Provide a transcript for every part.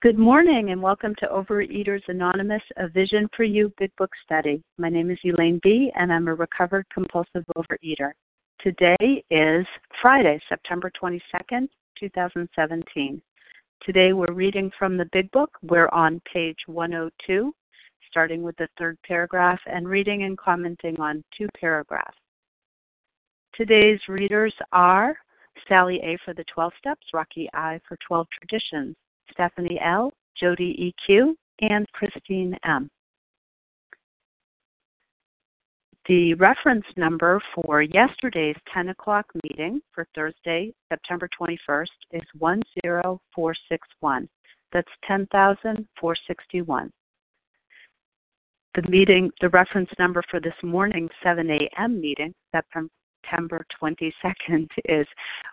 Good morning and welcome to Overeaters Anonymous, a Vision for You Big Book Study. My name is Elaine B. and I'm a recovered compulsive overeater. Today is Friday, September 22nd, 2017. Today we're reading from the Big Book. We're on page 102, starting with the third paragraph and reading and commenting on two paragraphs. Today's readers are Sally A. for the 12 Steps, Rocky I. for 12 Traditions, Stephanie L., Jody EQ, and Christine M. The reference number for yesterday's 10 o'clock meeting for Thursday, September 21st is 10461. That's 10,461. The reference number for this morning's 7 a.m. meeting, September 22nd, is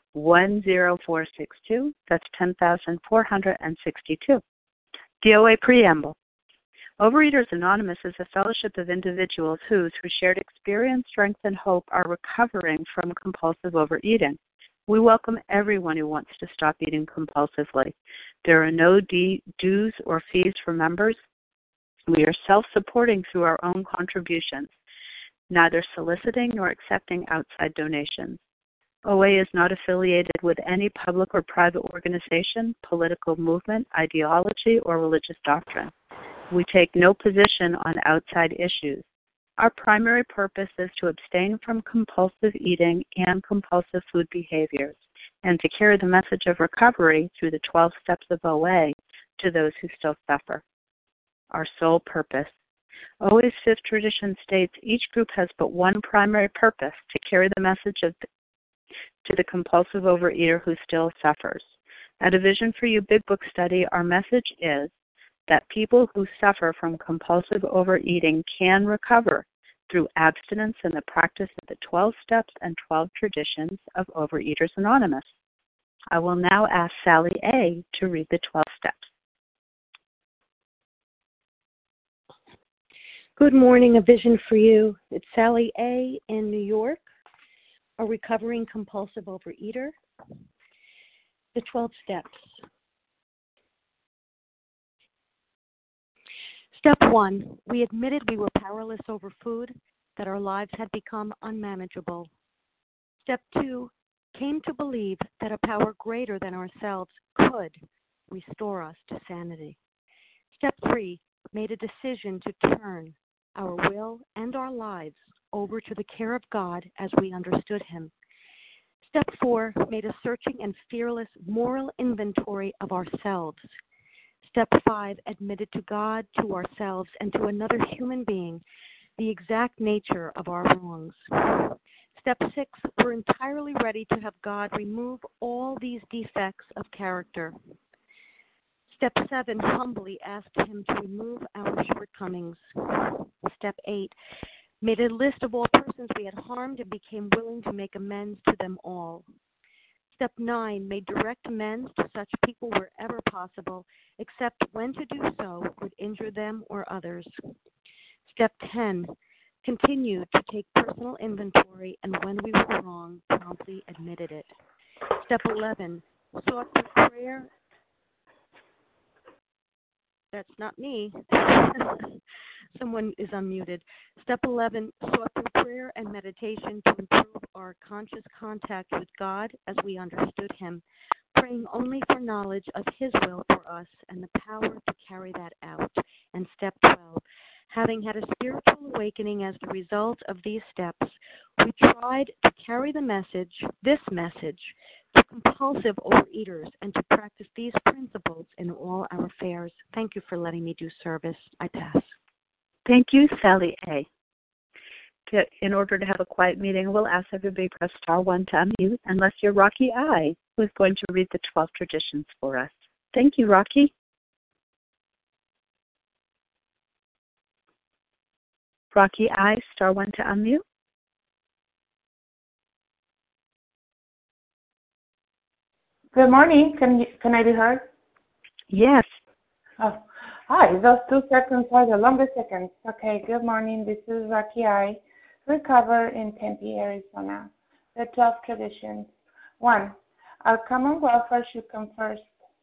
10462. That's 10,462. The OA Preamble. Overeaters Anonymous is a fellowship of individuals who, through shared experience, strength, and hope, are recovering from compulsive overeating. We welcome everyone who wants to stop eating compulsively. There are no dues or fees for members. We are self-supporting through our own contributions, neither soliciting nor accepting outside donations. OA is not affiliated with any public or private organization, political movement, ideology, or religious doctrine. We take no position on outside issues. Our primary purpose is to abstain from compulsive eating and compulsive food behaviors, and to carry the message of recovery through the 12 steps of OA to those who still suffer. Our sole purpose. OA's fifth tradition states each group has but one primary purpose: to carry the message to the compulsive overeater who still suffers. At A Vision for You Big Book Study, our message is that people who suffer from compulsive overeating can recover through abstinence and the practice of the 12 steps and 12 traditions of Overeaters Anonymous. I will now ask Sally A. to read the 12 steps. Good morning, A Vision for You. It's Sally A. in New York, a recovering compulsive overeater. The 12 steps. Step 1, we admitted we were powerless over food, that our lives had become unmanageable. Step 2, came to believe that a power greater than ourselves could restore us to sanity. Step 3, made a decision to turn our will and our lives over to the care of God as we understood Him. Step 4, made a searching and fearless moral inventory of ourselves. Step 5, admitted to God, to ourselves, and to another human being the exact nature of our wrongs. Step 6, we're entirely ready to have God remove all these defects of character. Step 7, humbly asked Him to remove our shortcomings. Step 8, made a list of all persons we had harmed and became willing to make amends to them all. Step 9, made direct amends to such people wherever possible, except when to do so would injure them or others. Step 10, continued to take personal inventory and when we were wrong, promptly admitted it. Step 11, sought through prayer. That's not me. Someone is unmuted. Step 11, sought through prayer and meditation to improve our conscious contact with God as we understood Him, praying only for knowledge of His will for us and the power to carry that out. And step 12, having had a spiritual awakening as the result of these steps, we tried to carry this message, to compulsive overeaters and to practice these principles in all our affairs. Thank you for letting me do service. I pass. Thank you, Sally A. In order to have a quiet meeting, we'll ask everybody to press star 1 to unmute, unless you're Rocky I, who is going to read the 12 traditions for us. Thank you, Rocky. Rocky I, star 1 to unmute. Good morning. Can I be heard? Yes. Oh, hi. Those 2 seconds are the longest seconds. Okay. Good morning. This is Rocky I, recover in Tempe, Arizona. The 12 traditions. 1. Our common welfare should come first.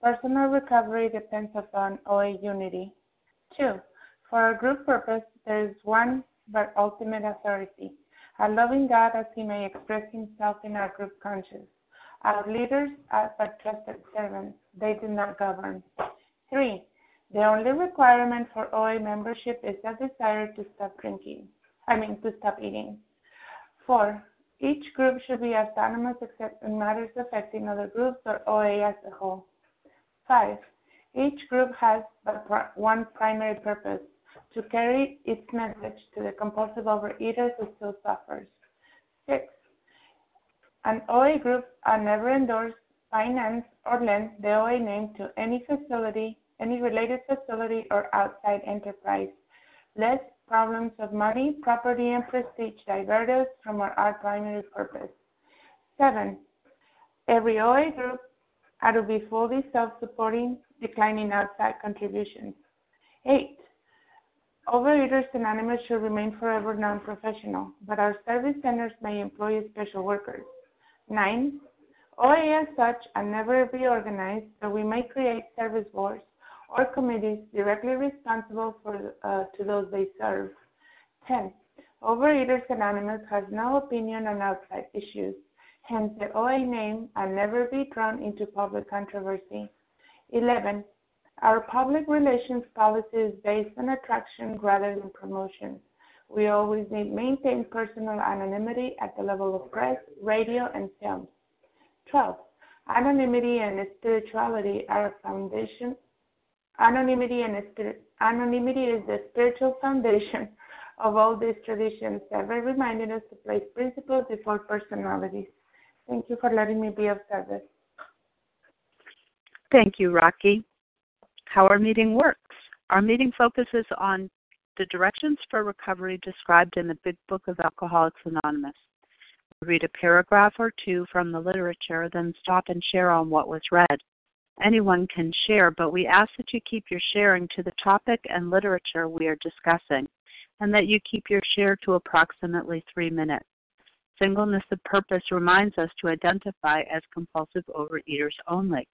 Personal recovery depends upon OA unity. 2. For our group purpose, there is one but ultimate authority, a loving God as he may express himself in our group conscience. Our leaders are but trusted servants. They do not govern. 3. The only requirement for OA membership is a desire to stop eating. 4. Each group should be autonomous except in matters affecting other groups or OA as a whole. 5. Each group has but one primary purpose, to carry its message to the compulsive overeater who still suffers. 6. An OA group never endorse, finance, or lend the OA name to any facility, any related facility or outside enterprise, lest problems of money, property, and prestige divert us from our primary purpose. 7. Every OA group ought to be fully self-supporting, declining outside contributions. 8. Overeaters Anonymous should remain forever non-professional, but our service centers may employ special workers. 9. OA as such and never be organized, but we may create service boards or committees directly responsible to those they serve. 10. Overeaters Anonymous has no opinion on outside issues, hence the OA name and never be drawn into public controversy. 11. Our public relations policy is based on attraction rather than promotion. We always maintain personal anonymity at the level of press, radio, and films. 12. Anonymity and spirituality are a foundation. Anonymity is the spiritual foundation of all these traditions, ever reminding us to place principles before personalities. Thank you for letting me be of service. Thank you, Rocky. How our meeting works. Our meeting focuses on the directions for recovery described in the Big Book of Alcoholics Anonymous. We read a paragraph or two from the literature, then stop and share on what was read. Anyone can share, but we ask that you keep your sharing to the topic and literature we are discussing, and that you keep your share to approximately 3 minutes. Singleness of purpose reminds us to identify as compulsive overeaters only.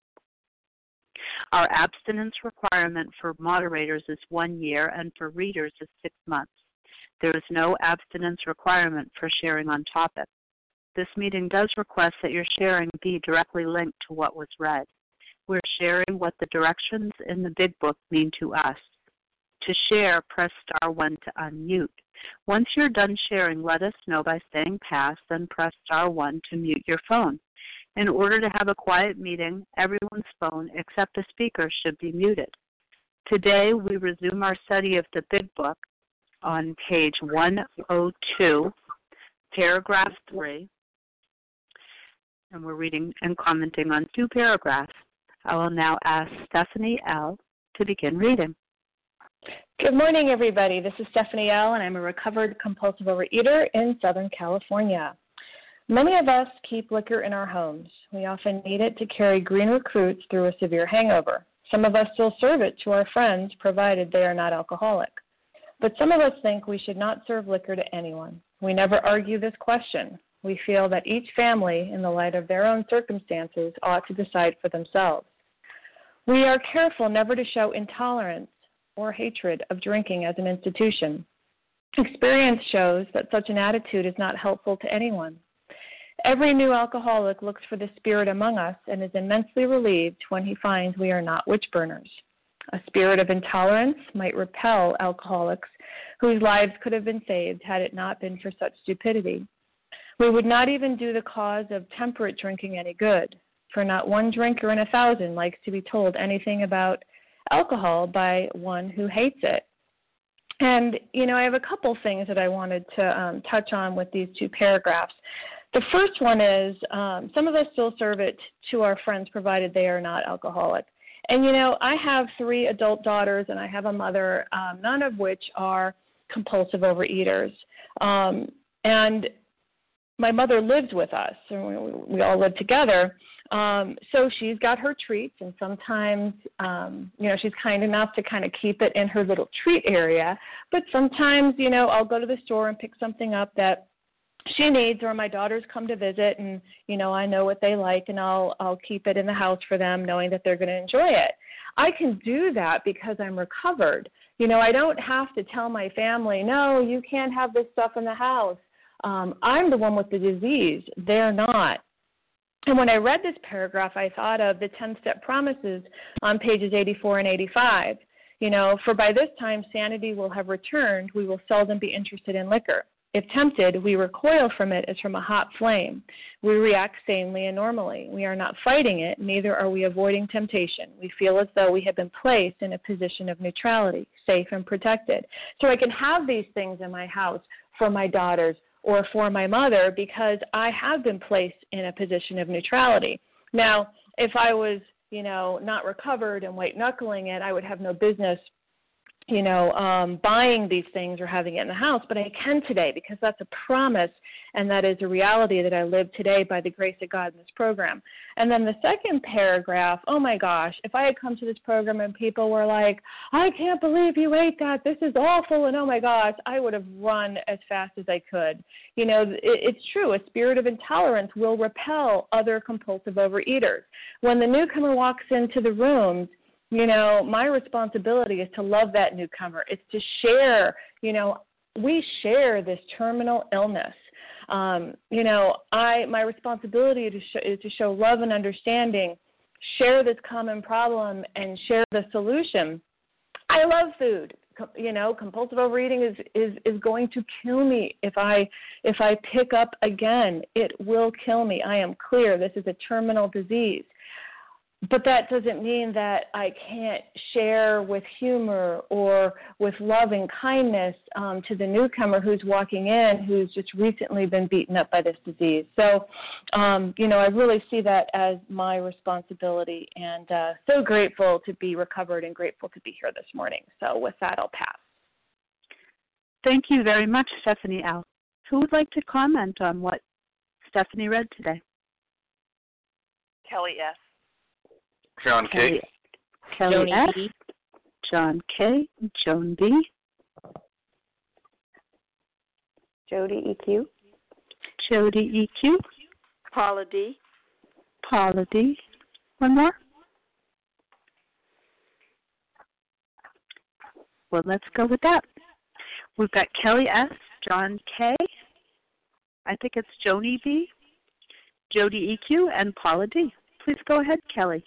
Our abstinence requirement for moderators is 1 year and for readers is 6 months. There is no abstinence requirement for sharing on topic. This meeting does request that your sharing be directly linked to what was read. We're sharing what the directions in the Big Book mean to us. To share, press star 1 to unmute. Once you're done sharing, let us know by saying pass, then press star 1 to mute your phone. In order to have a quiet meeting, everyone's phone except the speaker should be muted. Today, we resume our study of the Big Book on page 102, paragraph 3, and we're reading and commenting on 2 paragraphs. I will now ask Stephanie L. to begin reading. Good morning, everybody. This is Stephanie L., and I'm a recovered compulsive overeater in Southern California. Many of us keep liquor in our homes. We often need it to carry green recruits through a severe hangover. Some of us still serve it to our friends, provided they are not alcoholic. But some of us think we should not serve liquor to anyone. We never argue this question. We feel that each family, in the light of their own circumstances, ought to decide for themselves. We are careful never to show intolerance or hatred of drinking as an institution. Experience shows that such an attitude is not helpful to anyone. Every new alcoholic looks for the spirit among us and is immensely relieved when he finds we are not witch burners. A spirit of intolerance might repel alcoholics whose lives could have been saved had it not been for such stupidity. We would not even do the cause of temperate drinking any good, for not one drinker in 1,000 likes to be told anything about alcohol by one who hates it. And, I have a couple things that I wanted to touch on with these 2 paragraphs. The first one is some of us still serve it to our friends, provided they are not alcoholic. And, I have 3 adult daughters and I have a mother, none of which are compulsive overeaters. And my mother lives with us, and we all live together. So she's got her treats, and sometimes, she's kind enough to kind of keep it in her little treat area. But sometimes, I'll go to the store and pick something up that she needs, or my daughters come to visit, and I know what they like, and I'll keep it in the house for them, knowing that they're going to enjoy it. I can do that because I'm recovered. I don't have to tell my family, no, you can't have this stuff in the house. I'm the one with the disease. They're not. And when I read this paragraph, I thought of the 10-step promises on pages 84 and 85. For by this time sanity will have returned, we will seldom be interested in liquor. If tempted, we recoil from it as from a hot flame. We react sanely and normally. We are not fighting it, neither are we avoiding temptation. We feel as though we have been placed in a position of neutrality, safe and protected. So I can have these things in my house for my daughters or for my mother because I have been placed in a position of neutrality. Now, if I was, not recovered and white-knuckling it, I would have no business buying these things or having it in the house, but I can today because that's a promise and that is a reality that I live today by the grace of God in this program. And then the second paragraph, oh my gosh, if I had come to this program and people were like, I can't believe you ate that, this is awful, and oh my gosh, I would have run as fast as I could. It's true, a spirit of intolerance will repel other compulsive overeaters. When the newcomer walks into the rooms, my responsibility is to love that newcomer. It's to share, we share this terminal illness. My responsibility is to show love and understanding, share this common problem, and share the solution. I love food. Compulsive overeating is going to kill me if I pick up again. It will kill me. I am clear. This is a terminal disease. But that doesn't mean that I can't share with humor or with love and kindness to the newcomer who's walking in, who's just recently been beaten up by this disease. So, I really see that as my responsibility, and so grateful to be recovered and grateful to be here this morning. So with that, I'll pass. Thank you very much, Stephanie L. Who would like to comment on what Stephanie read today? Kelly S. John K. Kelly S. B. John K. Joan B. Jody EQ. Jody EQ. Paula D. Paula D. One more? Well, let's go with that. We've got Kelly S., John K., I think it's Joni B., Jody EQ, and Paula D. Please go ahead, Kelly.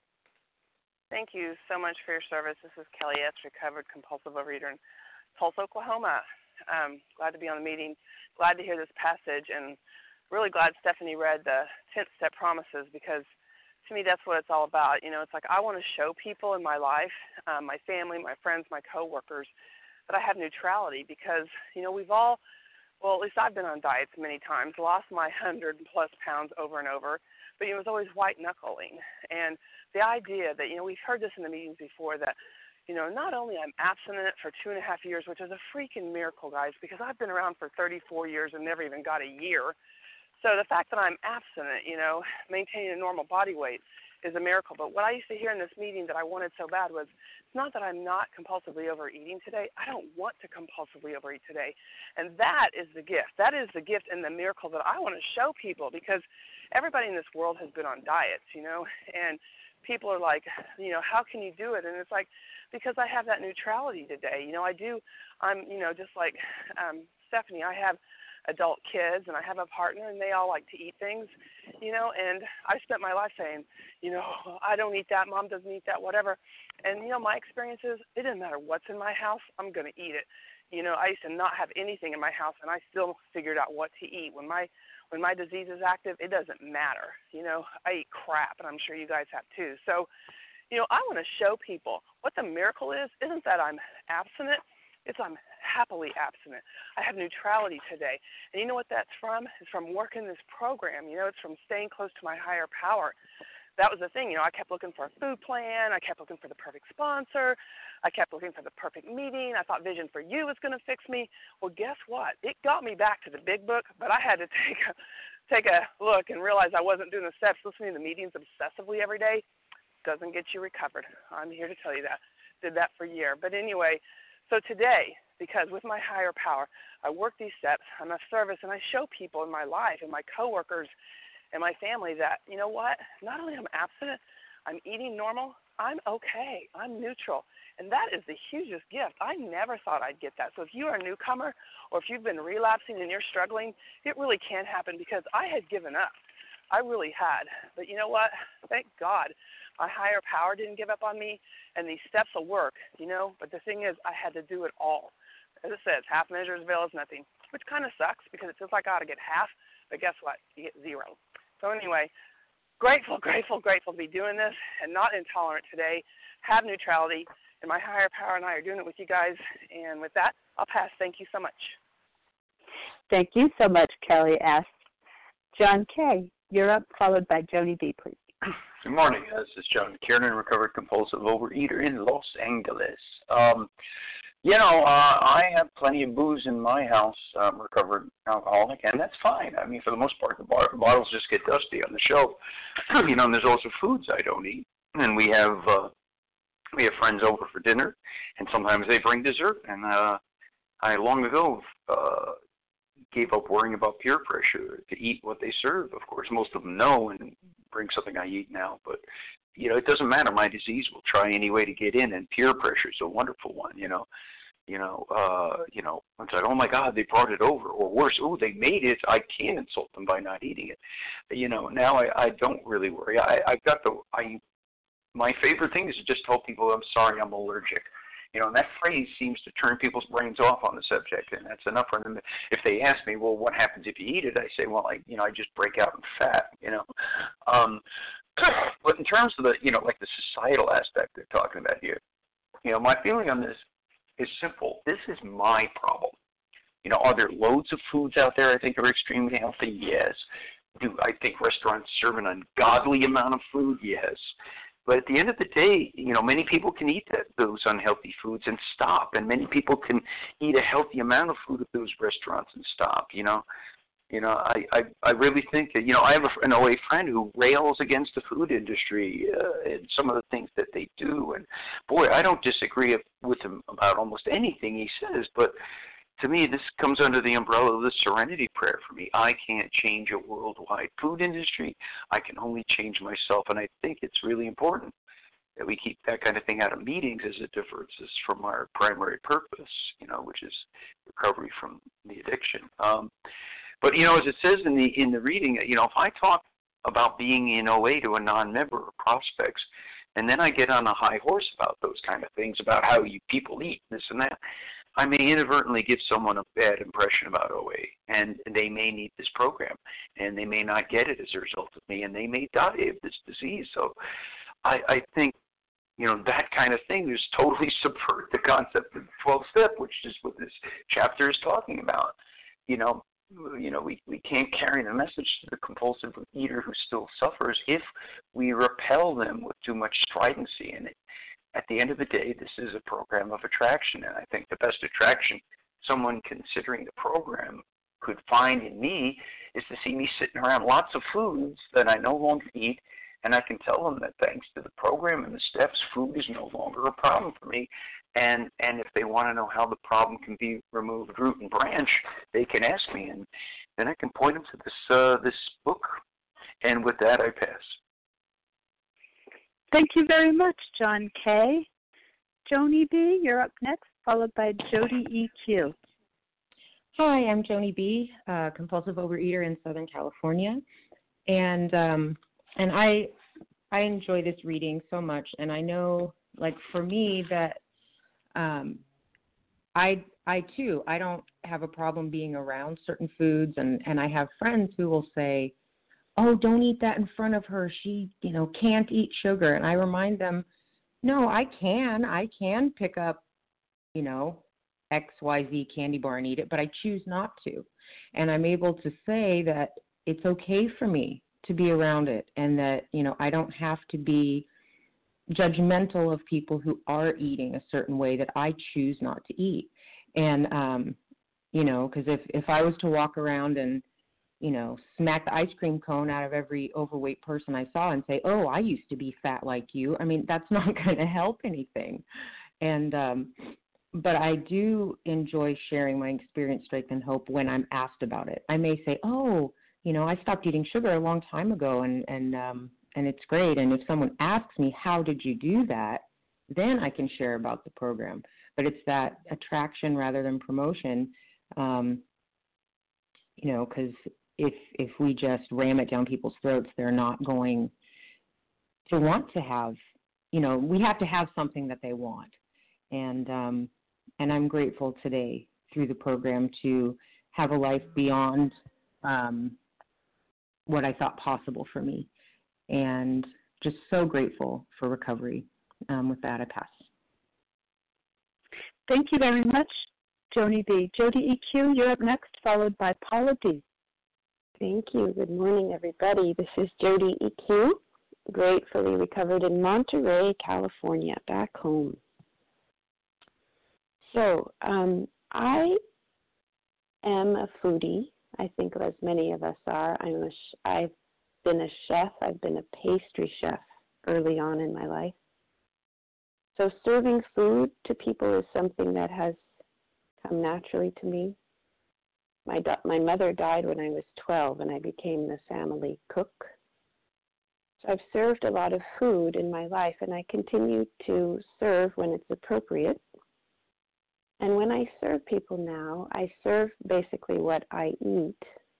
Thank you so much for your service. This is Kelly S., recovered compulsive overeater in Tulsa, Oklahoma. Glad to be on the meeting. Glad to hear this passage, and really glad Stephanie read the 10th-step promises, because to me that's what it's all about. It's like I want to show people in my life, my family, my friends, my coworkers, that I have neutrality, because, we've all, well, at least I've been on diets many times, lost my 100-plus pounds over and over, but it was always white-knuckling. And the idea that, we've heard this in the meetings before, that, not only I'm abstinent for 2.5 years, which is a freaking miracle, guys, because I've been around for 34 years and never even got a year. So the fact that I'm abstinent, maintaining a normal body weight is a miracle. But what I used to hear in this meeting that I wanted so bad was, it's not that I'm not compulsively overeating today. I don't want to compulsively overeat today. And that is the gift. That is the gift and the miracle that I want to show people, because everybody in this world has been on diets, and people are like, how can you do it? And it's like, because I have that neutrality today. I'm just like Stephanie, I have adult kids and I have a partner, and they all like to eat things, and I spent my life saying, I don't eat that, Mom doesn't eat that, whatever. And, my experience is, it doesn't matter what's in my house, I'm going to eat it. I used to not have anything in my house, and I still figured out what to eat. When my disease is active, it doesn't matter. I eat crap, and I'm sure you guys have too. So, I want to show people what the miracle is. Isn't that I'm abstinent? It's I'm happily abstinent. I have neutrality today. And you know what that's from? It's from working this program. It's from staying close to my higher power. That was the thing. I kept looking for a food plan. I kept looking for the perfect sponsor. I kept looking for the perfect meeting. I thought Vision for You was going to fix me. Well, guess what? It got me back to the big book, but I had to take a look and realize I wasn't doing the steps. Listening to meetings obsessively every day doesn't get you recovered. I'm here to tell you that. Did that for a year. But anyway, So today, because with my higher power, I work these steps, I'm of service, and I show people in my life and my coworkers and my family that, you know what, not only am I abstinent, I'm eating normal, I'm okay, I'm neutral. And that is the hugest gift. I never thought I'd get that. So if you are a newcomer or if you've been relapsing and you're struggling, it really can happen because I had given up. I really had. But you know what? Thank God my higher power didn't give up on me, and these steps will work, you know. But the thing is, I had to do it all. As it says, half measure as well as nothing, which kind of sucks because it feels like I ought to get half, but guess what? You get zero. So anyway, grateful to be doing this and not intolerant today, have neutrality, and my higher power and I are doing it with you guys. And with that, I'll pass. Thank you so much. Thank you so much, Kelly S. John K., you're up, followed by Joni B., please. Good morning. This is John Kiernan, recovered compulsive overeater in Los Angeles. I have plenty of booze in my house. I'm a recovered alcoholic, and that's fine. I mean, for the most part, the bottles just get dusty on the shelf. And there's also foods I don't eat, and we have friends over for dinner, and sometimes they bring dessert. And I long ago gave up worrying about peer pressure to eat what they serve. Of course, most of them know and bring something I eat now, but it doesn't matter. My disease will try any way to get in, and peer pressure is a wonderful one. It's like, oh my God, they brought it over, or worse, oh, they made it. I can't insult them by not eating it. Now I don't really worry. My favorite thing is to just tell people, I'm sorry, I'm allergic. And that phrase seems to turn people's brains off on the subject, and that's enough for them. If they ask me, well, what happens if you eat it? I say, well, I just break out in fat, But in terms of the, like the societal aspect they're talking about here, my feeling on this is simple. This is my problem. Are there loads of foods out there I think are extremely healthy? Yes. Do I think restaurants serve an ungodly amount of food? Yes. But at the end of the day, many people can eat those unhealthy foods and stop, and many people can eat a healthy amount of food at those restaurants and stop. I really think that, I have an OA friend who rails against the food industry and some of the things that they do, and boy, I don't disagree with him about almost anything he says, but to me, this comes under the umbrella of the serenity prayer for me. I can't change a worldwide food industry. I can only change myself, and I think it's really important that we keep that kind of thing out of meetings as it diverts us from our primary purpose, which is recovery from the addiction. But, as it says in the reading, if I talk about being in OA to a non-member or prospects, and then I get on a high horse about those kind of things, about how people eat, this and that, I may inadvertently give someone a bad impression about OA, and they may need this program, and they may not get it as a result of me, and they may die of this disease. So I think, that kind of thing is totally subvert the concept of the 12th step, which is what this chapter is talking about. We can't carry the message to the compulsive eater who still suffers if we repel them with too much stridency in it. At the end of the day, this is a program of attraction, and I think the best attraction someone considering the program could find in me is to see me sitting around lots of foods that I no longer eat, and I can tell them that thanks to the program and the steps, food is no longer a problem for me. And if they want to know how the problem can be removed root and branch, they can ask me, and then I can point them to this book. And with that, I pass. Thank you very much, John K. Joni B., you're up next, followed by Jody E.Q. Hi, I'm Joni B., compulsive overeater in Southern California, and I enjoy this reading so much, and I know, like for me, that I too don't have a problem being around certain foods, and I have friends who will say, oh, don't eat that in front of her. She, can't eat sugar. And I remind them, no, I can pick up, XYZ candy bar and eat it, but I choose not to. And I'm able to say that it's okay for me to be around it, and that, I don't have to be judgmental of people who are eating a certain way that I choose not to eat. And, because if I was to walk around and, smack the ice cream cone out of every overweight person I saw and say, oh, I used to be fat like you, I mean, that's not going to help anything. And but I do enjoy sharing my experience, strength, and hope when I'm asked about it. I may say, "Oh, I stopped eating sugar a long time ago, and it's great." And if someone asks me, "How did you do that?" then I can share about the program. But it's that attraction rather than promotion, because if we just ram it down people's throats, they're not going to want to have. We have to have something that they want, and I'm grateful today through the program to have a life beyond what I thought possible for me, and just so grateful for recovery. With that, I pass. Thank you very much, Joni B. Jody EQ, you're up next, followed by Paula D. Thank you. Good morning, everybody. This is Jody EQ, gratefully recovered in Monterey, California, back home. So I am a foodie. I think as many of us are. I've been a chef. I've been a pastry chef early on in my life. So serving food to people is something that has come naturally to me. My mother died when I was 12, and I became the family cook. So I've served a lot of food in my life, and I continue to serve when it's appropriate. And when I serve people now, I serve basically what I eat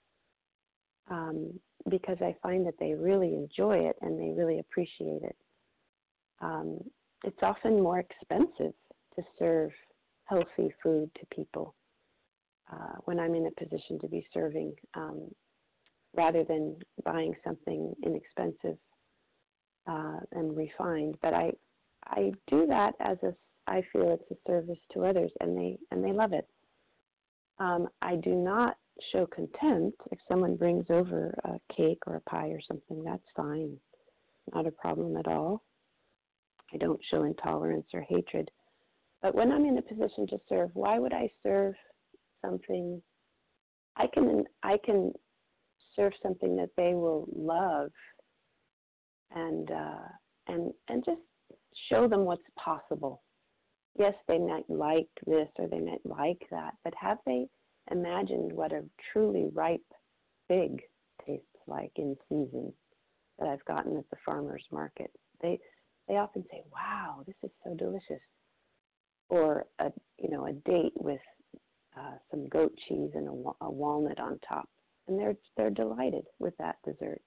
because I find that they really enjoy it and they really appreciate it. It's often more expensive to serve healthy food to people when I'm in a position to be serving rather than buying something inexpensive and refined. But I do that I feel it's a service to others, and they love it. I do not show contempt. If someone brings over a cake or a pie or something, that's fine. Not a problem at all. I don't show intolerance or hatred. But when I'm in a position to serve, why would I serve something? I can serve something that they will love and just show them what's possible. Yes, they might like this or they might like that, but have they imagined what a truly ripe fig tastes like in season that I've gotten at the farmer's market? They often say, "Wow, this is so delicious," or a date with some goat cheese and a walnut on top, and they're delighted with that dessert.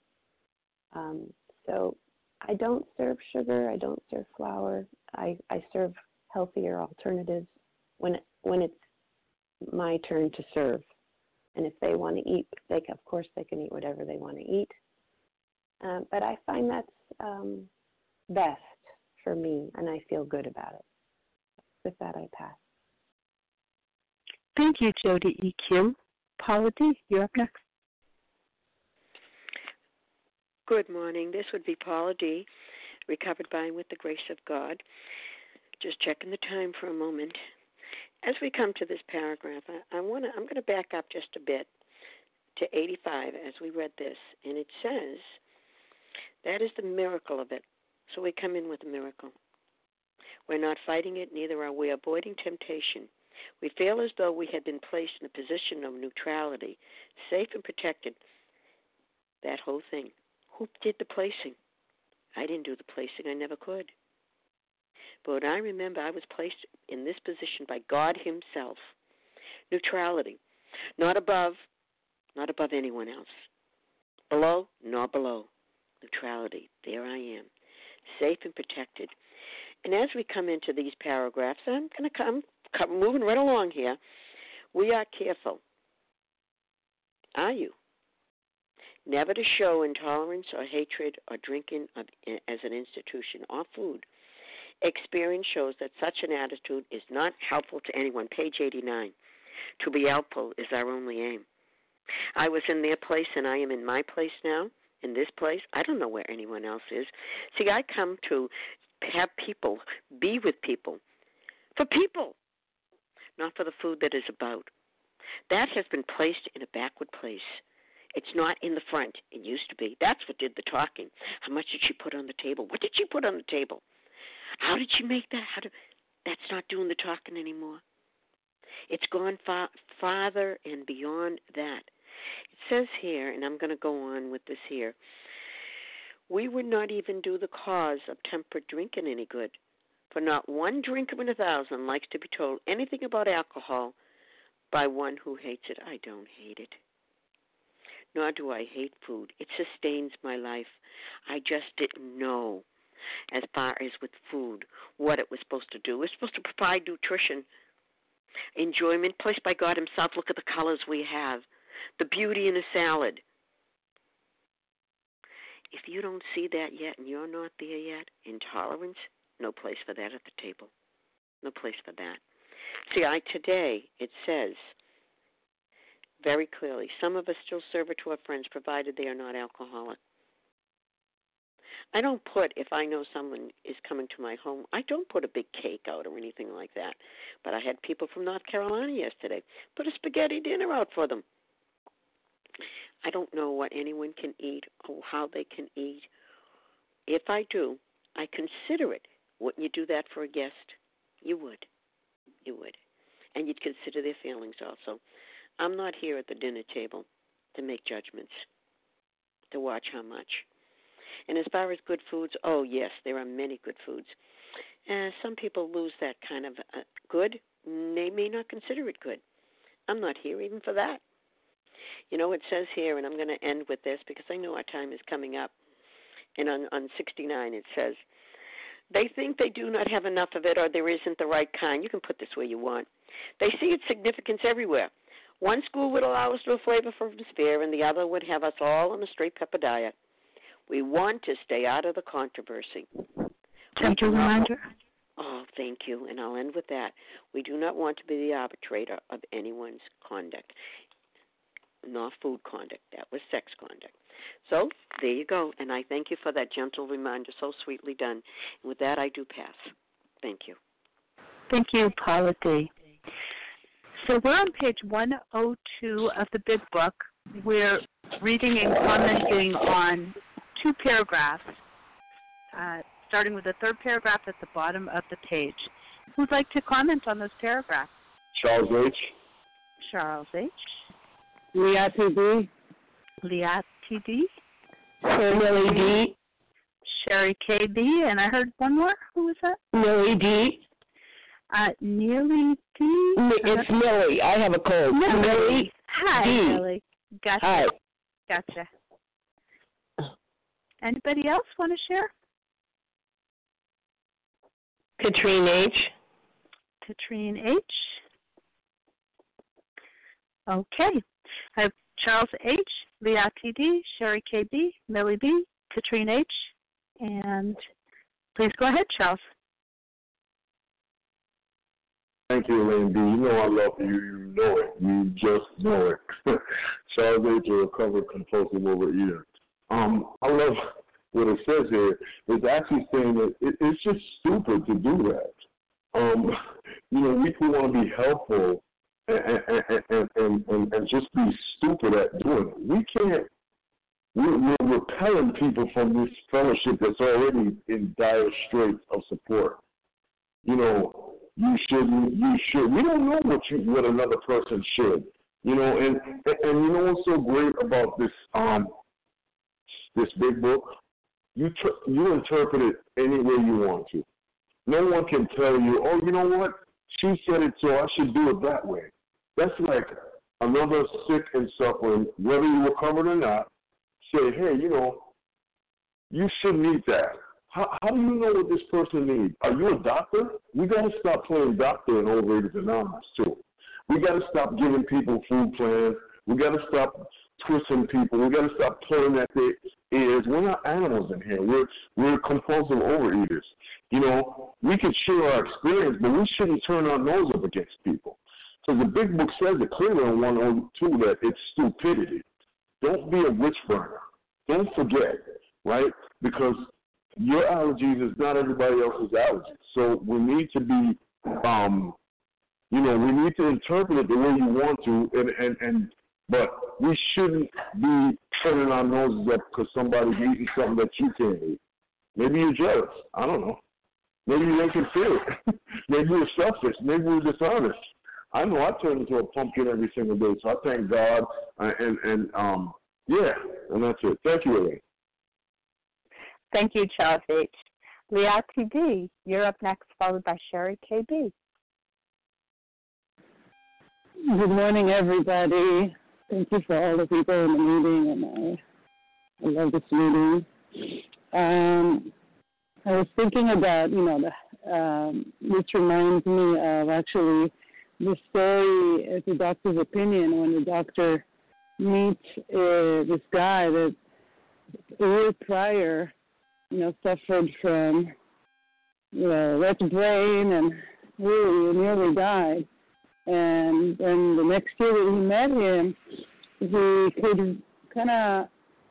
So I don't serve sugar. I don't serve flour. I serve healthier alternatives when it's my turn to serve. And if they want to eat, of course they can eat whatever they want to eat. But I find that's best for me, and I feel good about it. With that, I pass. Thank you, Jody EQ. Paula D., you're up next. Good morning. This would be Paula D., recovered by and with the grace of God. Just checking the time for a moment. As we come to this paragraph, I'm going to back up just a bit to 85 as we read this, and it says, that is the miracle of it. So we come in with a miracle. We're not fighting it, neither are we avoiding temptation. We feel as though we had been placed in a position of neutrality, safe and protected. That whole thing. Who did the placing? I didn't do the placing. I never could. But I remember I was placed in this position by God himself. Neutrality. Not above anyone else. Below, not below. Neutrality. There I am. Safe and protected. And as we come into these paragraphs, I'm moving right along here. We are careful. Are you? Never to show intolerance or hatred or drinking as an institution or food. Experience shows that such an attitude is not helpful to anyone. Page 89. To be helpful is our only aim. I was in their place and I am in my place now, in this place. I don't know where anyone else is. See, I come to have people, be with people, for people, not for the food that is about. That has been placed in a backward place. It's not in the front. It used to be. That's what did the talking. How much did she put on the table? What did she put on the table? How did she make that? That's not doing the talking anymore. It's gone farther and beyond that. It says here, and I'm going to go on with this here, we would not even do the cause of temperate drinking any good, for not one drinker in 1,000 likes to be told anything about alcohol by one who hates it. I don't hate it. Nor do I hate food. It sustains my life. I just didn't know, as far as with food, what it was supposed to do. It was supposed to provide nutrition, enjoyment placed by God himself. Look at the colors we have, the beauty in a salad. If you don't see that yet and you're not there yet, intolerance, no place for that at the table. No place for that. See, today it says very clearly, some of us still serve it to our friends provided they are not alcoholic. I don't put, if I know someone is coming to my home, I don't put a big cake out or anything like that. But I had people from North Carolina yesterday put a spaghetti dinner out for them. I don't know what anyone can eat or how they can eat. If I do, I consider it. Wouldn't you do that for a guest? You would. You would. And you'd consider their feelings also. I'm not here at the dinner table to make judgments, to watch how much. And as far as good foods, oh, yes, there are many good foods. Some people lose that kind of good. They may not consider it good. I'm not here even for that. You know, it says here, and I'm going to end with this because I know our time is coming up, and on 69 it says, they think they do not have enough of it or there isn't the right kind. You can put this where you want. They see its significance everywhere. One school would allow us to have flavor from sphere, and the other would have us all on a straight pepper diet. We want to stay out of the controversy. Gentle reminder. Oh, thank you, and I'll end with that. We do not want to be the arbitrator of anyone's conduct, not food conduct. That was sex conduct. So there you go, and I thank you for that gentle reminder, so sweetly done. And with that, I do pass. Thank you. Thank you, Paula D. So we're on page 102 of the Big Book. We're reading and commenting on 2 paragraphs, starting with the 3rd paragraph at the bottom of the page. Who'd like to comment on those paragraphs? Charles H. Charles H. Leah T.D. Leah T.D. Millie D. Sherry K.B. And I heard one more. Who was that? Millie D. Neely D. It's Millie. I have a cold. Millie. Hi, D. Millie. Gotcha. Hi. Gotcha. Anybody else want to share? Katrine H. Katrine H. Okay. I have Charles H., Leah T.D., Sherry K.B., Millie B., Katrine H., and please go ahead, Charles. Thank you, Elaine B. You know I love you. You know it. You just know it. Charles H., a recovered compulsive overeater. I love what it says here. It's actually saying that it's just stupid to do that. You know, we want to be helpful and just be stupid at doing it. We can't. We're repelling people from this fellowship that's already in dire straits of support. You know, you shouldn't. You should. We don't know what another person should. You know, and you know what's so great about this this Big Book? You interpret it any way you want to. No one can tell you, oh, you know what? She said it, so I should do it that way. That's like another sick and suffering, whether you recovered or not, say, hey, you know, you shouldn't eat that. How do you know what this person needs? Are you a doctor? We got to stop playing doctor in Overeaters Anonymous, too. We got to stop giving people food plans. We got to stop twisting people. We got to stop pulling at their ears. We're not animals in here. We're compulsive overeaters. You know, we can share our experience, but we shouldn't turn our nose up against people. So the Big Book says it clearly in 102 that it's stupidity. Don't be a witch burner. Don't forget, right? Because your allergies is not everybody else's allergies. So we need to be, you know, we need to interpret it the way you want to, but we shouldn't be turning our noses up because somebody's eating something that you can't eat. Maybe you're jealous. I don't know. Maybe you make him feel it. Maybe you're selfish. Maybe you're dishonest. I know I turn into a pumpkin every single day, so I thank God, and that's it. Thank you, Elaine. Thank you, Charles H. Leah TD, you're up next, followed by Sherry KB. Good morning, everybody. Thank you for all the people in the meeting, and I love this meeting. I was thinking about, this reminds me of actually the story at the doctor's opinion when the doctor meets this guy that a year prior, suffered from, left brain and really nearly died. And then the next year that he met him, he could kind of,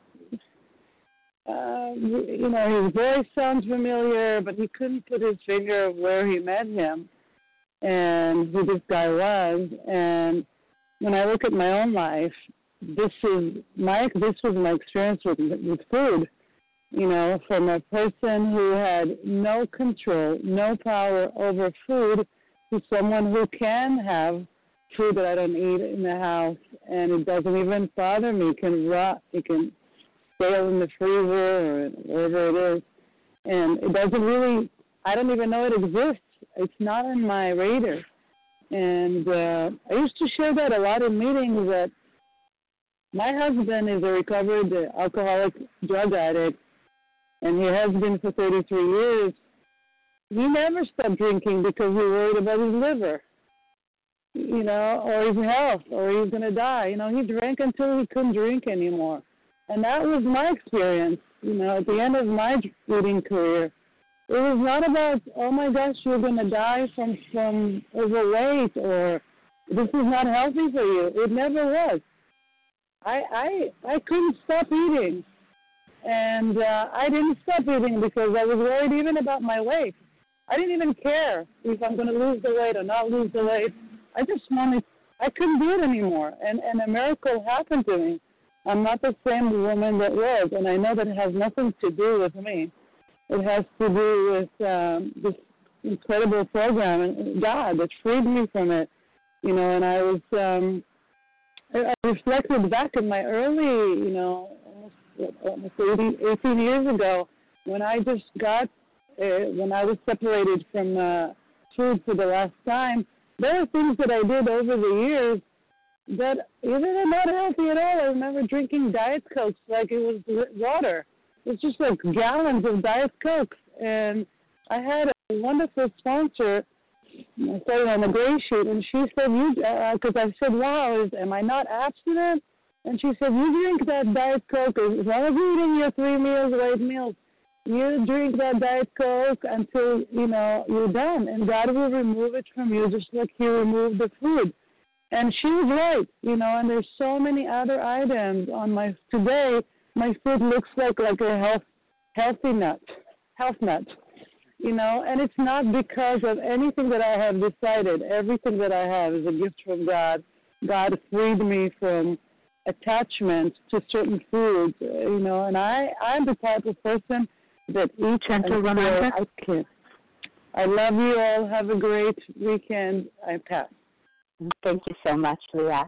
his voice sounds familiar, but he couldn't put his finger of where he met him and who this guy was. And when I look at my own life, this was my experience with food. From a person who had no control, no power over food, to someone who can have food that I don't eat in the house, and it doesn't even bother me. It can rot. It can stale in the freezer or wherever it is, and it doesn't really. I don't even know it exists. It's not on my radar. And I used to share that a lot in meetings. That my husband is a recovered alcoholic drug addict, and he has been for 33 years. He never stopped drinking because he worried about his liver, or his health, or he's going to die. He drank until he couldn't drink anymore. And that was my experience, at the end of my eating career. It was not about, oh, my gosh, you're going to die from overweight, or this is not healthy for you. It never was. I couldn't stop eating. And I didn't stop eating because I was worried even about my weight. I didn't even care if I'm going to lose the weight or not lose the weight. I couldn't do it anymore. And a miracle happened to me. I'm not the same woman that was, and I know that it has nothing to do with me. It has to do with this incredible program and God that freed me from it. And I was, I reflected back in my early, almost 18 years ago, when I just got, when I was separated from food for the last time. There are things that I did over the years that even are not healthy at all. I remember drinking Diet Cokes like it was water. It's just like gallons of Diet Cokes. And I had a wonderful sponsor. I started on the gray sheet, and she said, because I said, wow, am I not abstinent? And she said, you drink that Diet Coke as long as you're eating your 3 meals or 8 meals. You drink that Diet Coke until, you're done. And God will remove it from you just like He removed the food. And she was right, and there's so many other items on today, my food looks like a health nut, and it's not because of anything that I have decided. Everything that I have is a gift from God. God freed me from attachment to certain foods, and I'm the type of person that eats until I can. I love you all. Have a great weekend. I pass. Thank you so much, Leah.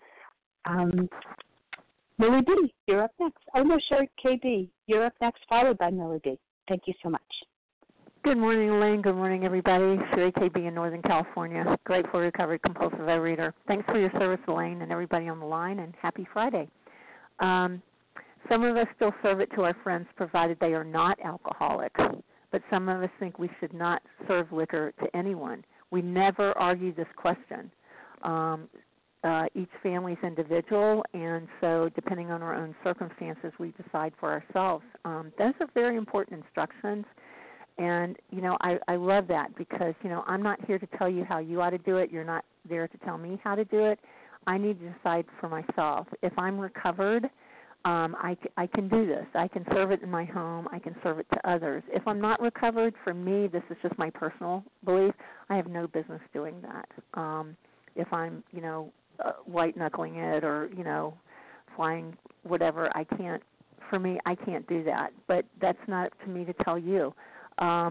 Millie B., you're up next. Oh, no, Sherry KB, you're up next, followed by Millie B. Thank you so much. Good morning, Elaine. Good morning, everybody. Sherry KB in Northern California. Grateful recovered compulsive overeater. Thanks for your service, Elaine, and everybody on the line, and happy Friday. Some of us still serve it to our friends, provided they are not alcoholics, but some of us think we should not serve liquor to anyone. We never argue this question. Each family is individual, and so depending on our own circumstances, we decide for ourselves. Those are very important instructions, and, I love that because, I'm not here to tell you how you ought to do it. You're not there to tell me how to do it. I need to decide for myself. If I'm recovered, I can do this. I can serve it in my home. I can serve it to others. If I'm not recovered, for me, this is just my personal belief, I have no business doing that. If I'm, white-knuckling it or, flying whatever, I can't do that. But that's not up to me to tell you.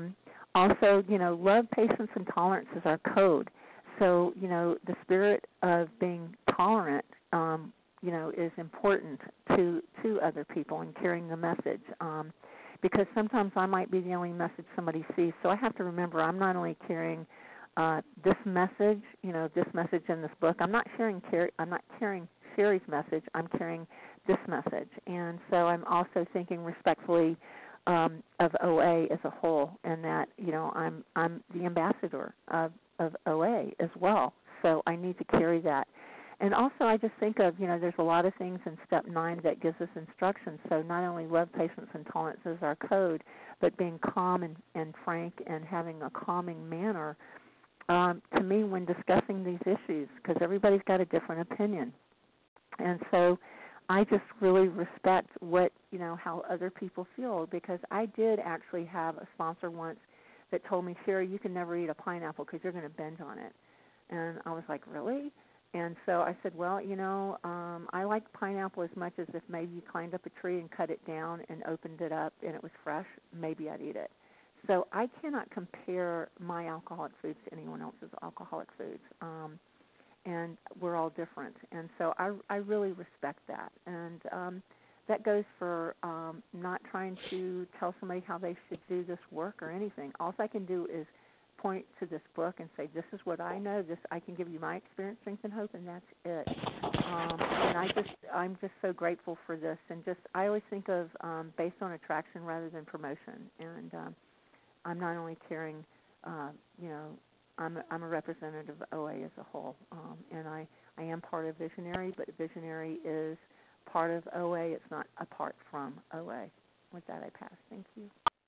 Also, love, patience, and tolerance is our code. So, the spirit of being tolerant, is important to other people and carrying the message. Because sometimes I might be the only message somebody sees. So I have to remember I'm not only carrying this message, this message in this book. I'm not carrying Sherry's message. I'm carrying this message. And so I'm also thinking respectfully of OA as a whole, and that I'm the ambassador of OA as well. So I need to carry that. And also I just think of, there's a lot of things in Step 9 that gives us instructions. So not only love, patience, and tolerance is our code, but being calm and frank and having a calming manner, to me, when discussing these issues, because everybody's got a different opinion. And so I just really respect how other people feel, because I did actually have a sponsor once that told me, Sherry, you can never eat a pineapple because you're going to binge on it. And I was like, really? And so I said, well, I like pineapple as much as if maybe you climbed up a tree and cut it down and opened it up and it was fresh, maybe I'd eat it. So I cannot compare my alcoholic foods to anyone else's alcoholic foods. And we're all different. And so I really respect that. And that goes for not trying to tell somebody how they should do this work or anything. All I can do is point to this book and say, this is what I know. I can give you my experience, strength, and hope, and that's it. And I'm just so grateful for this. And I always think of based on attraction rather than promotion. And I'm not only carrying, I'm a representative of OA as a whole, and I am part of Visionary, but Visionary is part of OA. It's not apart from OA. With that, I pass. Thank you.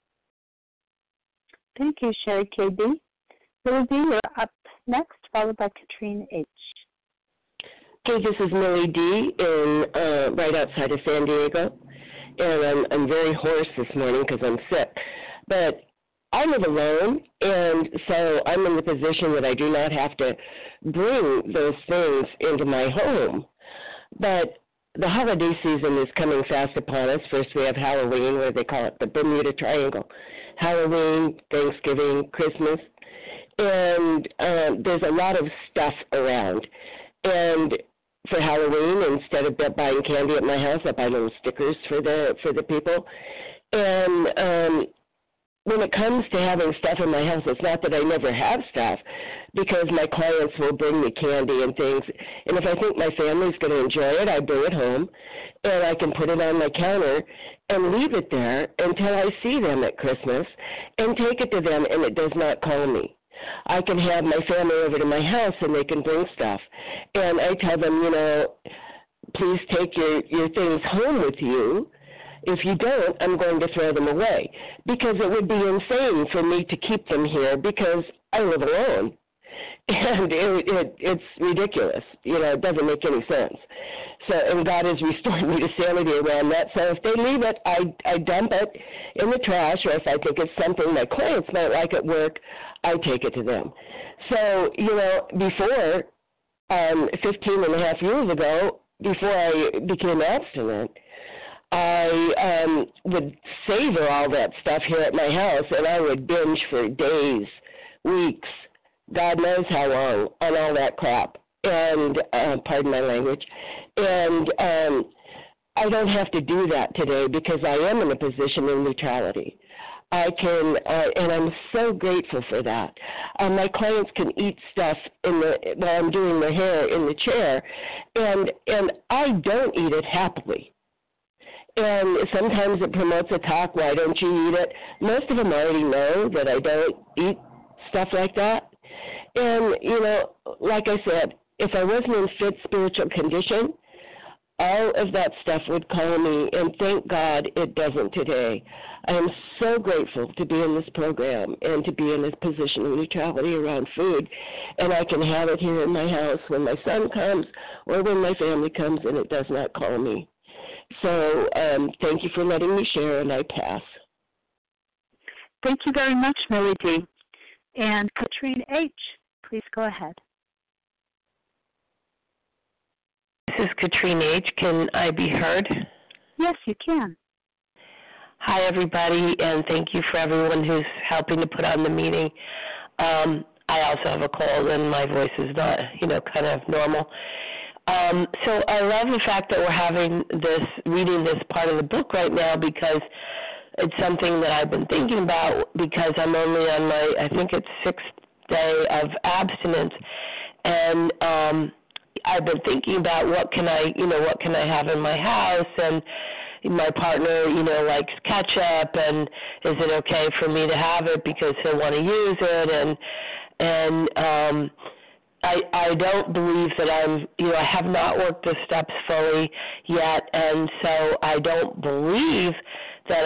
Thank you, Sherry KB. Millie D, you're up next, followed by Katrine H. Okay, this is Millie D. Right outside of San Diego, and I'm very hoarse this morning because I'm sick. But I live alone, and so I'm in the position that I do not have to bring those things into my home. But the holiday season is coming fast upon us. First we have Halloween, where they call it the Bermuda Triangle. Halloween, Thanksgiving, Christmas, and there's a lot of stuff around. And for Halloween, instead of buying candy at my house, I buy little stickers for the people. And when it comes to having stuff in my house, it's not that I never have stuff, because my clients will bring me candy and things. And if I think my family's going to enjoy it, I bring it home, and I can put it on my counter and leave it there until I see them at Christmas and take it to them, and it does not call me. I can have my family over to my house, and they can bring stuff. And I tell them, please take your things home with you. If you don't, I'm going to throw them away, because it would be insane for me to keep them here because I live alone. And it's ridiculous. It doesn't make any sense. So, and God has restored me to sanity around that. So if they leave it, I dump it in the trash, or if I think it's something my clients might like at work, I take it to them. So, before, 15 and a half years ago, before I became abstinent, I would savor all that stuff here at my house, and I would binge for days, weeks, God knows how long, on all that crap. And, pardon my language. And I don't have to do that today because I am in a position of neutrality. I can, and I'm so grateful for that. My clients can eat stuff while I'm doing their hair in the chair, and I don't eat it happily. And sometimes it promotes a talk, why don't you eat it? Most of them already know that I don't eat stuff like that. And, like I said, if I wasn't in fit spiritual condition, all of that stuff would call me, and thank God it doesn't today. I am so grateful to be in this program and to be in this position of neutrality around food, and I can have it here in my house when my son comes or when my family comes, and it does not call me. So thank you for letting me share, and I pass. Thank you very much, Millie D. And Katrine H., please go ahead. This is Katrine H. Can I be heard? Yes, you can. Hi, everybody, and thank you for everyone who's helping to put on the meeting. I also have a cold, and my voice is not, kind of normal. So I love the fact that we're reading this part of the book right now, because it's something that I've been thinking about, because I'm only on I think it's 6th day of abstinence, and I've been thinking about what can I have in my house, and my partner, likes ketchup, and is it okay for me to have it because he'll want to use it, and I don't believe that I have not worked the steps fully yet, and so I don't believe that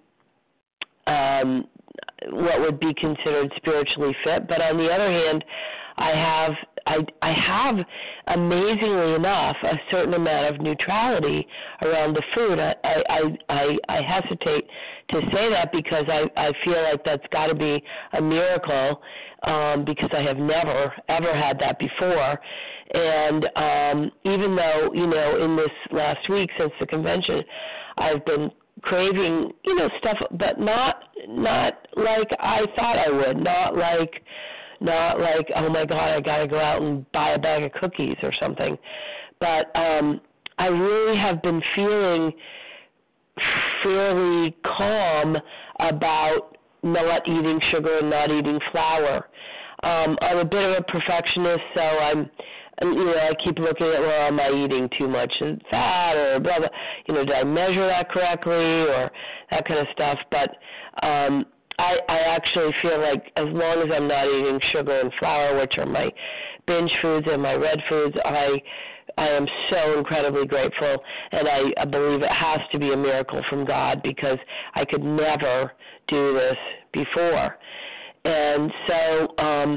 I'm what would be considered spiritually fit. But on the other hand, I have amazingly enough a certain amount of neutrality around the food. I hesitate to say that because I feel like that's got to be a miracle, because I have never ever had that before. And even though in this last week since the convention, I've been craving stuff, but not like I thought I would, not like, oh my God, I got to go out and buy a bag of cookies or something. But I really have been feeling fairly calm about not eating sugar and not eating flour. I'm a bit of a perfectionist, so I keep looking at, well, am I eating too much fat or blah, blah, did I measure that correctly or that kind of stuff. But I actually feel like as long as I'm not eating sugar and flour, which are my binge foods and my red foods, I am so incredibly grateful, and I believe it has to be a miracle from God, because I could never do this before. And so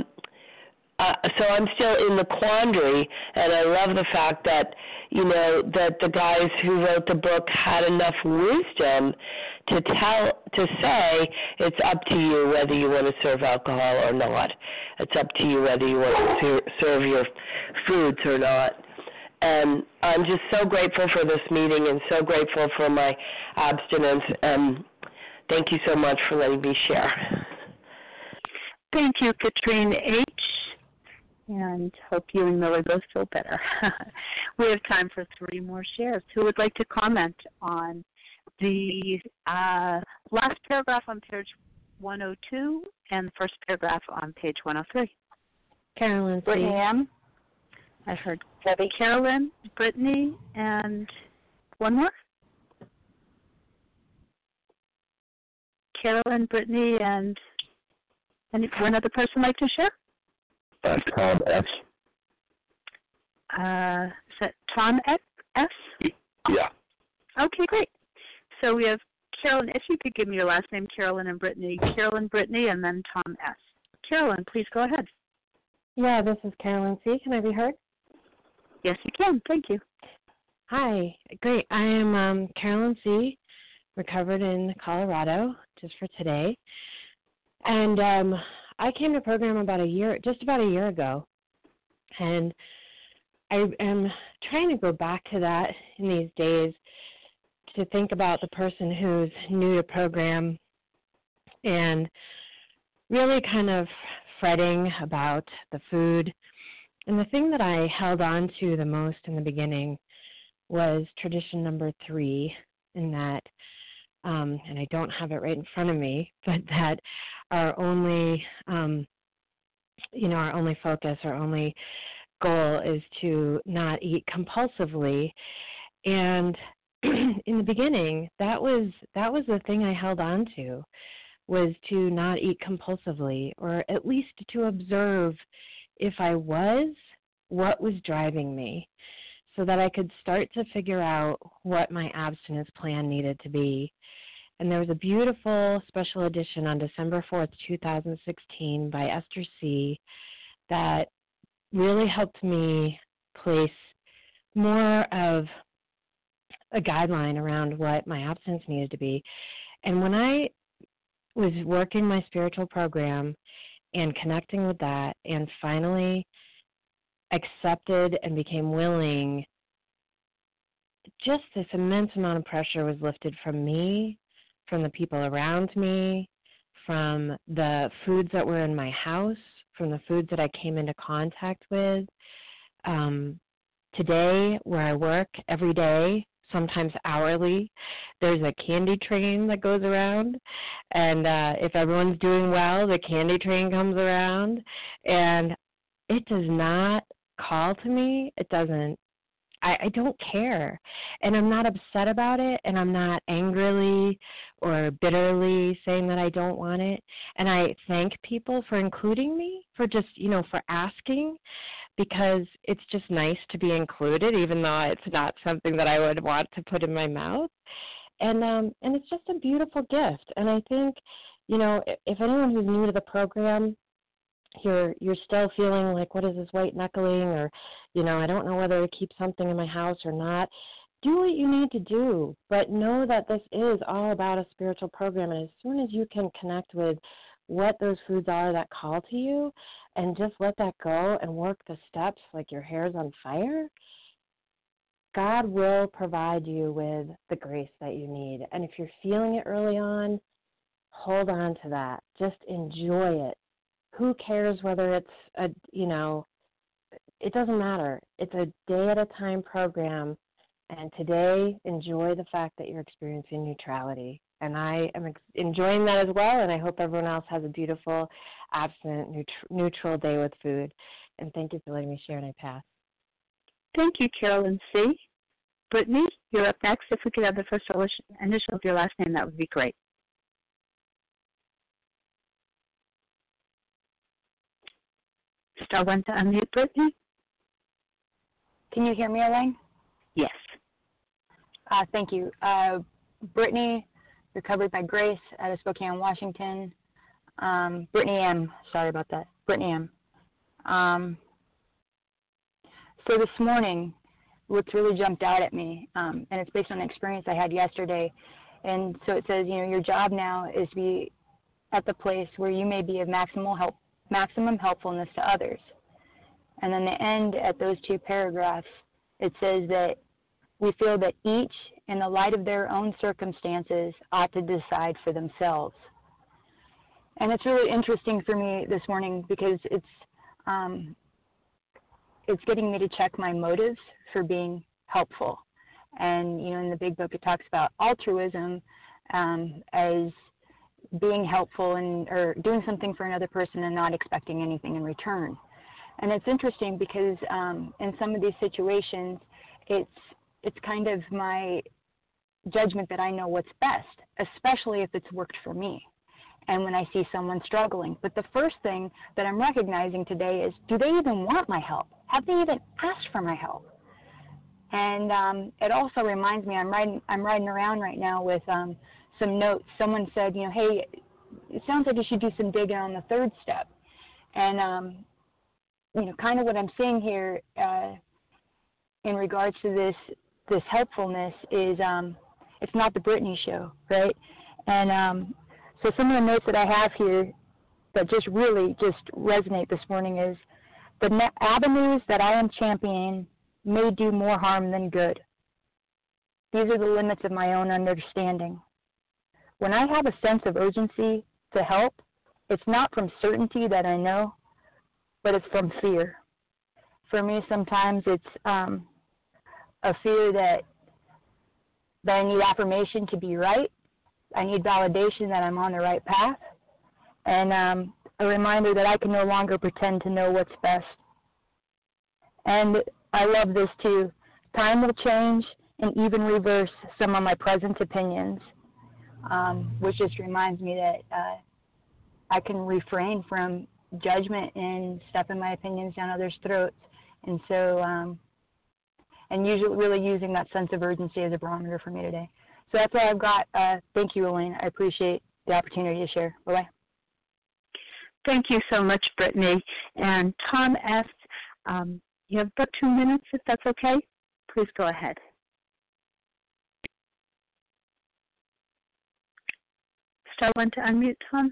I'm still in the quandary, and I love the fact that, that the guys who wrote the book had enough wisdom to say it's up to you whether you want to serve alcohol or not. It's up to you whether you want to serve your foods or not. And I'm just so grateful for this meeting and so grateful for my abstinence. Thank you so much for letting me share. Thank you, Katrine H., and hope you and Millie both feel better. We have time for 3 more shares. Who would like to comment on the last paragraph on page 102 and the first paragraph on page 103? Carolyn C. Brittany M. I've heard Debbie. Carolyn, Brittany, and one more? Carolyn, Brittany, and one other person like to share? Tom S. Is that Tom S? Yeah. Okay, great. So we have Carolyn. If you could give me your last name, Carolyn and Brittany. Carolyn, Brittany, and then Tom S. Carolyn, please go ahead. Yeah, this is Carolyn C. Can I be heard? Yes, you can. Thank you. Hi. Great. I am Carolyn C., recovered in Colorado, just for today. And I came to program just about a year ago. And I am trying to go back to that in these days, to think about the person who's new to program and really kind of fretting about the food. And the thing that I held on to the most in the beginning was tradition number 3, in that, and I don't have it right in front of me, but that our only, our only focus, our only goal is to not eat compulsively. And in the beginning, that was the thing I held on to, was to not eat compulsively, or at least to observe if I was, what was driving me, so that I could start to figure out what my abstinence plan needed to be. And there was a beautiful special edition on December 4th, 2016 by Esther C. that really helped me place more of a guideline around what my abstinence needed to be. And when I was working my spiritual program and connecting with that, and finally accepted and became willing, just this immense amount of pressure was lifted from me, from the people around me, from the foods that were in my house, from the foods that I came into contact with. Today, where I work every day, sometimes hourly, there's a candy train that goes around. And if everyone's doing well, the candy train comes around. And it does not call to me. It doesn't. I don't care. And I'm not upset about it, and I'm not angrily or bitterly saying that I don't want it. And I thank people for including me, for just, for asking, because it's just nice to be included, even though it's not something that I would want to put in my mouth. And it's just a beautiful gift. And I think, if anyone who's new to the program, you're still feeling like, what is this white knuckling, or, I don't know whether to keep something in my house or not. Do what you need to do, but know that this is all about a spiritual program. And as soon as you can connect with what those foods are that call to you and just let that go and work the steps like your hair's on fire, God will provide you with the grace that you need. And if you're feeling it early on, hold on to that. Just enjoy it. Who cares whether it's it doesn't matter. It's a day-at-a-time program, and today, enjoy the fact that you're experiencing neutrality. And I am enjoying that as well, and I hope everyone else has a beautiful, abstinent, neutral day with food. And thank you for letting me share, and I pass. Thank you, Carolyn C. Brittany, you're up next. If we could have the first initial of your last name, that would be great. Star 1 to unmute, Brittany. Can you hear me, Elaine? Yes. Thank you. Brittany, recovered by Grace out of Spokane, Washington. Brittany M. Sorry about that. Brittany M. So this morning, what's really jumped out at me, and it's based on an experience I had yesterday, and so it says, your job now is to be at the place where you may be of maximum helpfulness to others. And then the end at those two paragraphs, it says that we feel that each, in the light of their own circumstances, ought to decide for themselves. And it's really interesting for me this morning because it's getting me to check my motives for being helpful. And, in the big book it talks about altruism as being helpful or doing something for another person and not expecting anything in return. And it's interesting because in some of these situations, it's kind of my judgment that I know what's best, especially if it's worked for me and when I see someone struggling. But the first thing that I'm recognizing today is, do they even want my help? Have they even asked for my help? And it also reminds me, I'm riding around right now with some notes. Someone said, hey, it sounds like you should do some digging on the third step. And, kind of what I'm seeing here in regards to this helpfulness is it's not the Brittany show, right? And so some of the notes that I have here that just really resonate this morning is, the avenues that I am championing may do more harm than good. These are the limits of my own understanding. When I have a sense of urgency to help, it's not from certainty that I know, but it's from fear. For me, sometimes it's a fear that I need affirmation to be right. I need validation that I'm on the right path. And a reminder that I can no longer pretend to know what's best. And I love this too. Time will change and even reverse some of my present opinions, which just reminds me that I can refrain from judgment and stuffing my opinions down others' throats. And so, and usually really using that sense of urgency as a barometer for me today. So that's all I've got. Thank you, Elaine. I appreciate the opportunity to share. Bye-bye. Thank you so much, Brittany. And Tom S., you have about 2 minutes, if that's okay. Please go ahead. Star 1 to unmute, Tom.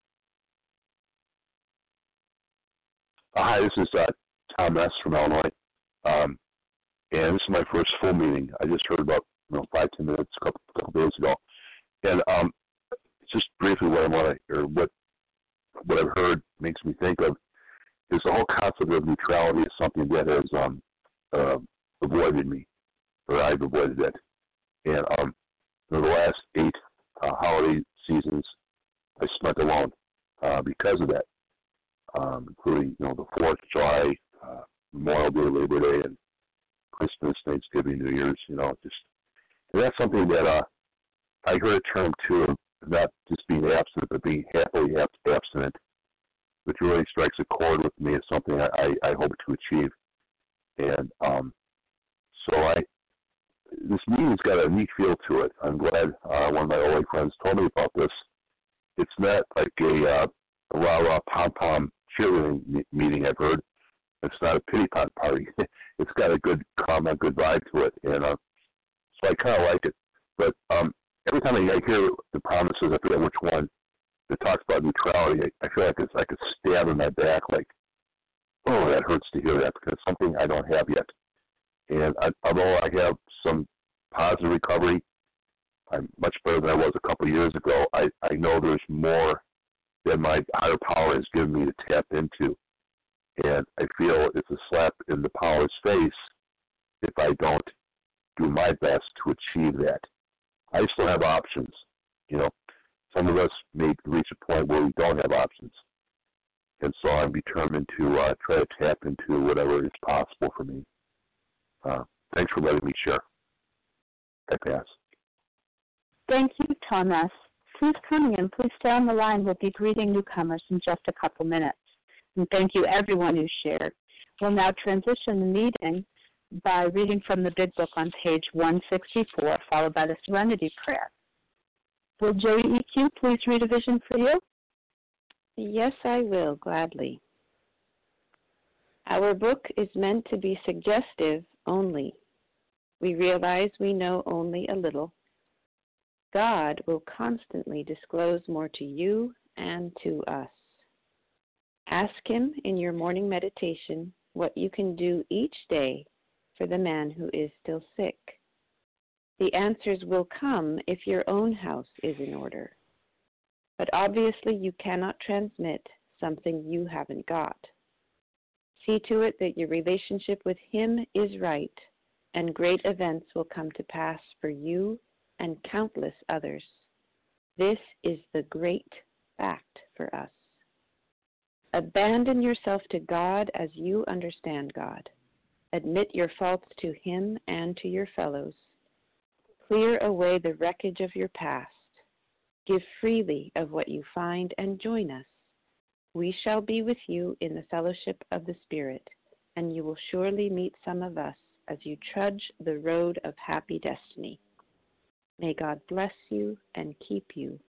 Hi, this is Tom S. from Illinois. And this is my first full meeting. I just heard about 5-10 minutes a couple days ago. And just briefly, what I've heard makes me think of is the whole concept of neutrality is something that has avoided me, or I've avoided it. And the last 8 holiday seasons I spent alone because of that, including the 4th of July, Memorial Day, Labor Day, and Christmas, Thanksgiving, New Year's. And that's something that I heard a term too, not just being abstinent, but being happily abstinent, which really strikes a chord with me as something I hope to achieve. And so this meeting's got a neat feel to it. I'm glad one of my OA friends told me about this. It's not like a rah-rah pom-pom cheerleading meeting I've heard. It's not a pity pot party. It's got a good vibe to it, and so I kind of like it. But every time I hear the promises, I forget which one that talks about neutrality, I feel like it's like a stab in my back, like, oh, that hurts to hear that, because it's something I don't have yet. And although I have some positive recovery, I'm much better than I was a couple of years ago. I know there's more that my higher power has given me to tap into. And I feel it's a slap in the power's face if I don't do my best to achieve that. I still have options. Some of us may reach a point where we don't have options. And so I'm determined to try to tap into whatever is possible for me. Thanks for letting me share. I pass. Thank you, Thomas. Please come in. Please stay on the line. We'll be greeting newcomers in just a couple minutes. And thank you, everyone who shared. We'll now transition the meeting by reading from the Big Book on page 164, followed by the Serenity Prayer. Will Joey EQ please read a vision for you? Yes, I will, gladly. Our book is meant to be suggestive only. We realize we know only a little. God will constantly disclose more to you and to us. Ask Him in your morning meditation what you can do each day for the man who is still sick. The answers will come if your own house is in order. But obviously you cannot transmit something you haven't got. See to it that your relationship with Him is right, and great events will come to pass for you and countless others. This is the great fact for us. Abandon yourself to God as you understand God. Admit your faults to Him and to your fellows. Clear away the wreckage of your past. Give freely of what you find and join us. We shall be with you in the fellowship of the Spirit, and you will surely meet some of us as you trudge the road of happy destiny. May God bless you and keep you